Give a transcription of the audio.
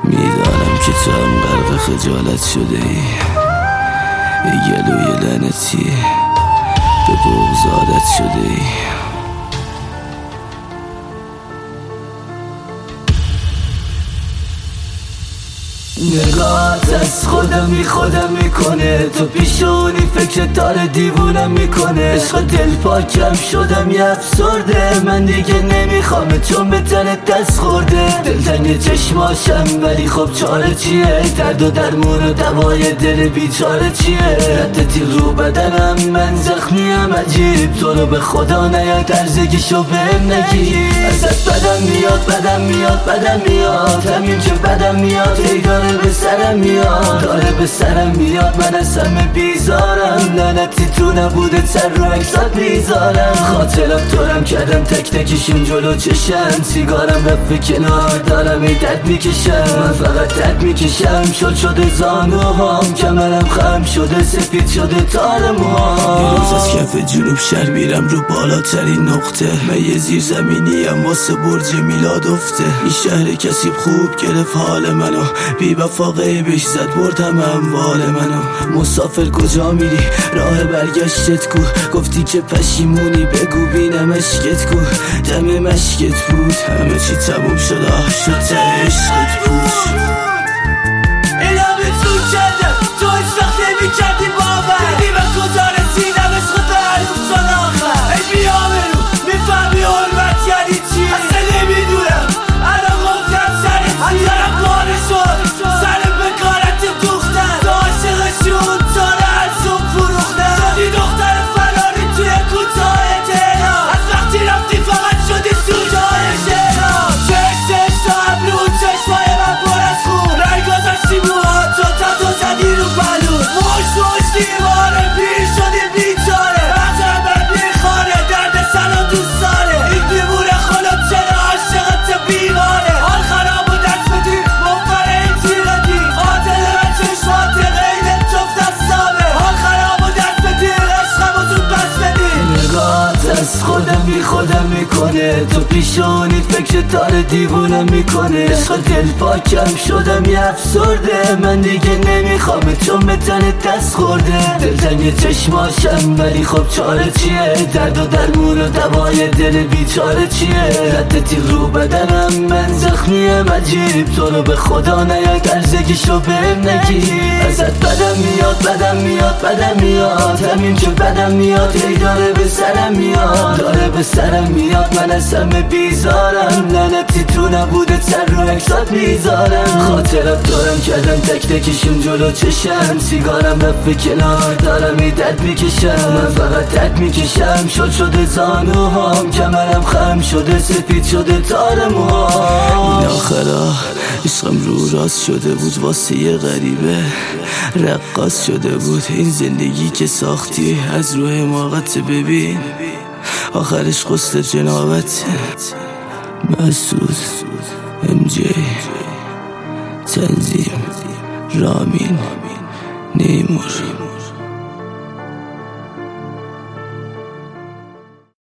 میدانم که تو هم غرق خجالت شده ای، ای گلوی لعنتی به بغض عادت شده ای. نگاهت از خودم میکنه، تو پیشونی فکر داره دیوونم میکنه. عشق دل پاکم شدم یه افسرده، من دیگه نمیخوام چون به تنت دست خورده. دلتنگ چشماشم ولی خب چاره چیه، درد و درمون و دوای دل بیچاره چیه. رد تیر رو بدنم من زخمیم عجیب، تو رو به خدا نیاد درزگیشو بهم نگی. ازت بدم میاد همین که بدم میاد، ای داره به سرم میاد من از همه بیزارم. لعنتی تو نبوده سر رو اکسات میذارم. خاطرم تورم کردم تک تکشون جلو چشم، سیگارم رفت کنار دارم ای درد میکشم. من فقط درد میکشم، شده زانوهام، کمرم خم شده سفید شده تار موهام. یه روز از کف جنوب شهر میرم رو بالاترین نقطه، من یه زیر زمینیم واسه برج میلاد افته. این شهر کسی خوب گرفت حال منو، بی وفا غیبش زد برد همه اموال منو. مسافر کجا میری راه برگشتت کو، گفتی که پشیمونی بگو بینم اشکت کو. دم مشکت بود همه چی تموم شد، آه شد تر عشقت بود. اینا به تو کردم تو هیچ وقت نمی کردی باور، دیدی من کجا رسیدم عشق تو هنوز شد آخر. ای بیامرو میفهمی حرمت یعنی چی، اصلا نمیدونم الان گفتم سرت چی. هزارم کاره شد سرم به کارت دوختن، تو عاشقشون تو رو ارزون فروختن. شدی دختر فراری توی کوتاه تهران، از وقتی رفتی فقط شدی سوژه‌های شعران. چشم تو ابرو چشمای من پر از خون، رنگ گذاشتی موهاتو تا تو زدی رو بلون. موش دیواره پیر شدی بیچاره، مغزم بر میخوره درد سر و دوستاره. این دیوونه خلوت چرا عاشقت بیماره، حال خراب و دست بدی مفر این تیردی. قاتل من چشمات غیر جفت دستامه، حال خراب و دست بدی عشقم و زود پس بدی. نگاهت از خودم میکنه، تو پیشونی فکر داره دیوونم میکنه. عشق دل پاکم شدم یه افسرده، من دیگه نمیخوام چون به تنت دست خورده. دلتنگ چشماشم ولی خب چاره چیه، درد و درمون و دوای دل بیچاره چیه. رد تیر رو بدنم من زخمیم عجیب، تو رو به خدا نیاد درزگیشو بهم نگی. ازت بدم میاد همین که بدم میاد، ای داره به سرم میاد من از همه بیزارم. لعنتی تو نبوده سر رو اکسات میذارم. خاطرم دارم کردم تک تکشون جلو چشم، سیگارم رفت کنار دارم ای درد میکشم. من فقط درد میکشم، شده زانوهام، کمرم خم شده سفید شده تار موهام. این آخرا عشقم رو راست شده بود واسه یه غریبه، رقاص شده بود این زندگی که ساختی از روح حماقت. ببین آخرش قصد جنابت. مسعود MJ تنظیم رامین نیمور.